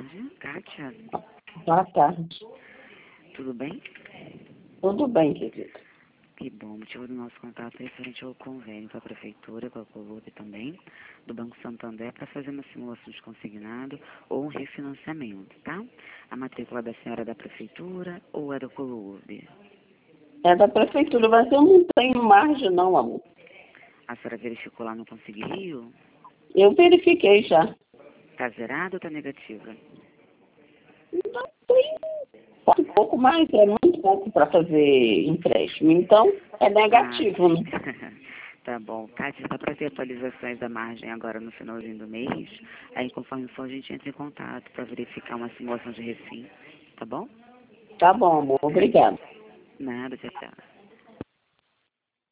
tarde, Kátia. Boa tarde. Tudo bem? Tudo bem, querida. Que bom. O motivo do nosso contato é referente ao convênio com a Prefeitura, com a Colurb também, do Banco Santander, para fazer uma simulação de consignado ou um refinanciamento, tá? A matrícula da senhora é da Prefeitura ou é da Colurb? É da prefeitura, mas eu não tenho margem não, amor. A senhora verificou lá no Conseguiu? Eu verifiquei já. Tá zerado ou tá negativa? Não tem pouco mais, é muito pouco para fazer empréstimo. Então, é negativo, né? Tá bom. Kátia, dá para ter atualizações da margem agora no finalzinho do mês? Aí, conforme for, a gente entra em contato para verificar uma simulação de refim. Tá bom? Tá bom, amor. Obrigada. Nada, tchau, tchau.